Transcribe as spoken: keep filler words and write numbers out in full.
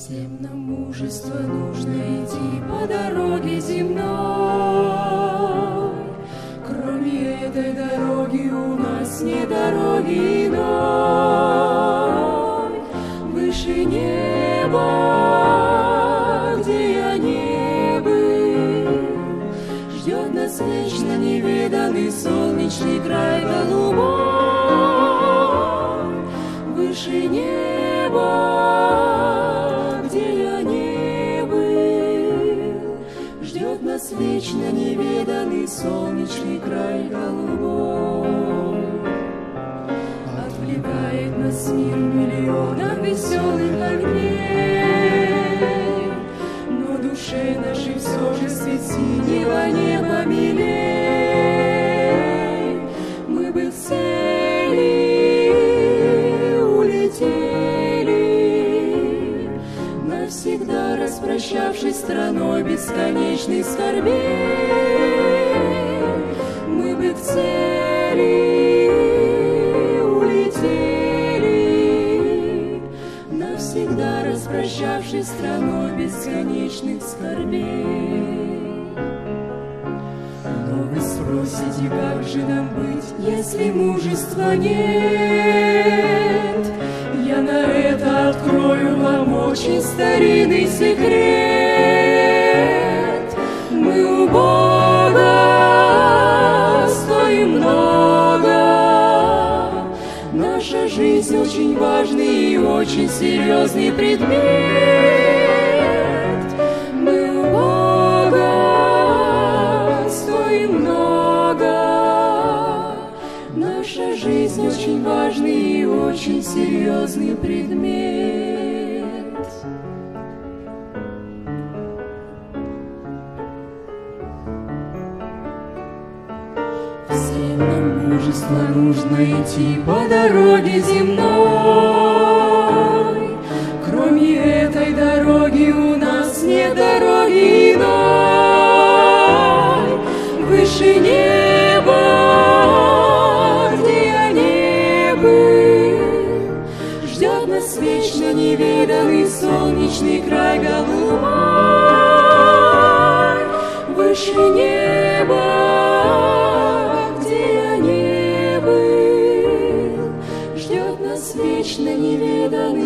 Всем нам мужество нужно идти по дороге земной. Кроме этой дороги у нас нет дороги иной. Выше неба, где я не был, ждет нас вечно невиданный солнечный край голубой. Выше неба, вечно неведанный солнечный край голубой. Отвлекает нас мир миллионов веселых огней, но душе нашей все же свет синего неба милей. Мы бы в цели улетели, навсегда распрощавшись с страной бесконечной скорбей. Мы бы к цели улетели, навсегда распрощавшись с страной бесконечных скорбей. Но вы спросите, как же нам быть, если мужества нет? Я на это открою вам очень старинный секрет. Мы у Бога стоим много, наша жизнь очень важный и очень серьезный предмет. Мы у Бога стоим много, наша жизнь очень важный и очень серьезный предмет. Всем нам мужество нужно идти по дороге земной. Кроме этой дороги у нас нет дороги иной. Выше неба, где я не был, ждет нас вечно невиданный солнечный край голубой. Выше неба, вечно неведанный